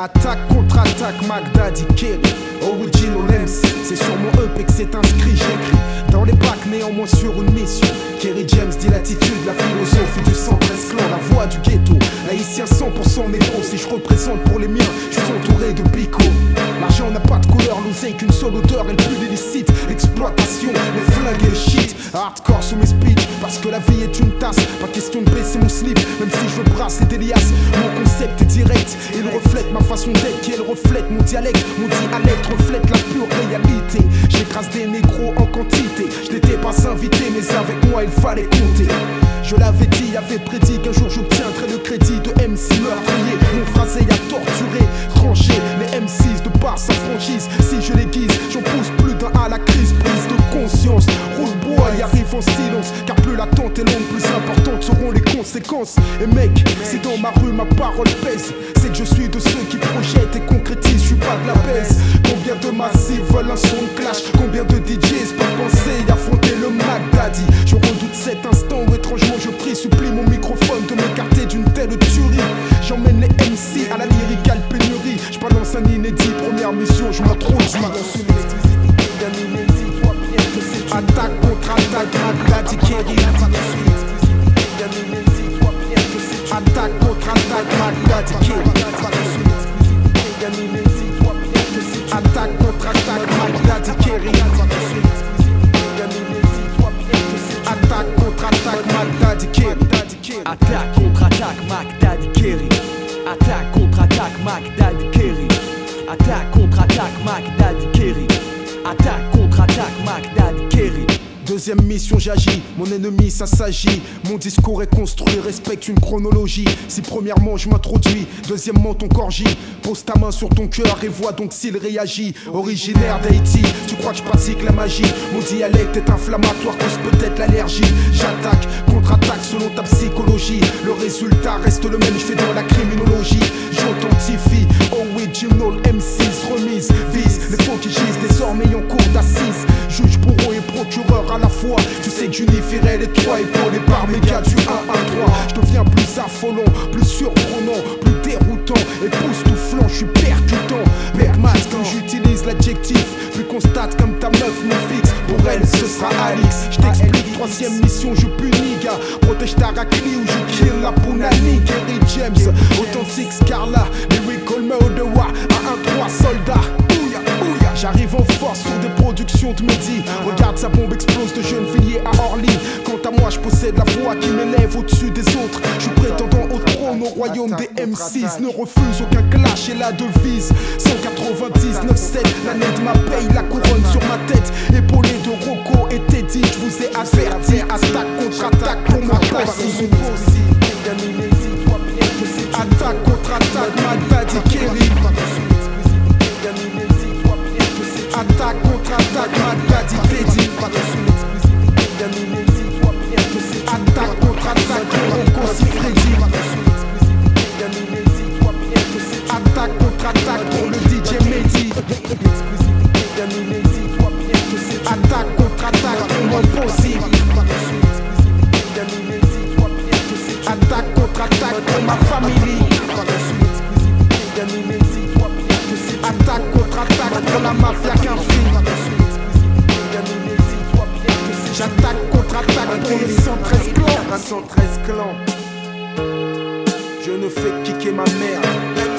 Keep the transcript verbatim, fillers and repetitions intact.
Attaque contre attaque, Mac Daddy Kerry, Original M C. C'est sur mon E P que c'est inscrit, j'écris dans les bacs néanmoins sur une mission. Kerry James dit l'attitude, la philosophie du cent treize clan, la voix du ghetto. Haïtien cent pour cent négro, si je représente pour les miens, je suis entouré de bico. L'argent n'a pas de couleur, l'oseille qu'une seule odeur, et le plus illicite, l'exploitation, les flingues et le shit. Hardcore sous mes speeches, parce que la vie est une tasse. Pas question de baisser mon slip, même si je veux brasser des liasses. Mon concept est direct, il reflète ma façon d'être, qui elle reflète mon dialecte. Mon dialecte reflète la pure réalité. J'écrase des négros en quantité. Je n'étais pas invité, mais avec moi il fallait compter. Je l'avais dit, avait prédit qu'un jour j'obtiendrais le crédit de M C meurtrier. Mon phrasé a torturé, tranché les M six de par sa franchise. Si je les guise, j'en pousse plus d'un à la crise. Prise de conscience, roule bois et arrive en silence. Car plus l'attente est longue, plus importantes seront les conséquences. Et mec, si dans ma rue ma parole pèse, c'est que je suis de ceux qui projettent et concrétisent, je suis pas de la baisse. Combien de massifs veulent un son de clash? Combien de D Js peuvent penser y affronter le Mac Daddy? Je redoute cet instant où étrangement je prie, supplie mon microphone de m'écarter d'une telle tuerie. J'emmène les M C à la lyricale pénurie. Je balance un inédit, première mission, je m'introduis. Attaque contre attaque, Mac Daddy Kerry. Attaque contre attaque, Mac Daddy Kerry. Attaque contre attaque, Mac Daddy Kerry. Attaque contre attaque, Mac Daddy Kerry. Attaque contre attaque, Mac Daddy Kerry. Attaque contre attaque, Mac Daddy Kerry. Attaque contre attaque, Mac Daddy Kerry. Attaque contre attaque, Mac Daddy Kerry. Deuxième mission, j'agis, mon ennemi ça s'agit. Mon discours est construit, respecte une chronologie. Si premièrement je m'introduis, deuxièmement ton corps gît. Pose ta main sur ton cœur et vois donc s'il réagit. Originaire d'Haïti, tu crois que je pratique la magie? Mon dialecte est inflammatoire, cause peut-être l'allergie. J'attaque, contre-attaque selon ta psychologie. Le résultat reste le même, je fais dans la criminologie. J'authentifie, original M six, remise, vise les faux qui gisent désormais en cours d'assises. Juge, bourreau et procureur à la fois. Tu sais que j'unifierai les trois épaulés par mes gars du un un trois. Je deviens plus affolant, plus surprenant, plus déroutant, époustouflant, je suis percutant. Mec mat quand j'utilise l'adjectif, plus constate comme ta meuf me fixe. Pour elle ce sera Alix. Je t'explique, troisième mission, je punis gars. Protège ta raclie ou je kill la Punani. Kerry James, authentique Scarla, lyrical murderer, un un trois soldats. J'arrive en force sur des productions de Mehdi. Regarde sa bombe explose de Gennevilliers à Orly. Quant à moi je possède la voix qui m'élève au-dessus des autres. Je suis prétendant au trône au royaume des M six. Ne refuse aucun clash et la devise cent quatre-vingt-dix-neuf sept. L'année de ma paye, la couronne sur ma tête. Épaulé de Rocco et Teddy, je vous ai averti. Attaque contre attaque pour ma posse. Attaque contre attaque, Mac Daddy Kerry. Attaque contre attaque, Mac Daddy Teddy. Attaque contre attaque, Rocco si Freddy. Attaque contre attaque pour le D J Mehdi. Attaque contre attaque pour mon Possi. Attaque contre attaque pour ma famille. Attaque contre attaque pour la mafia qu'infini. J'attaque contre attaque pour les cent treize clans. cent treize clans. Je ne fais que kicker ma mère.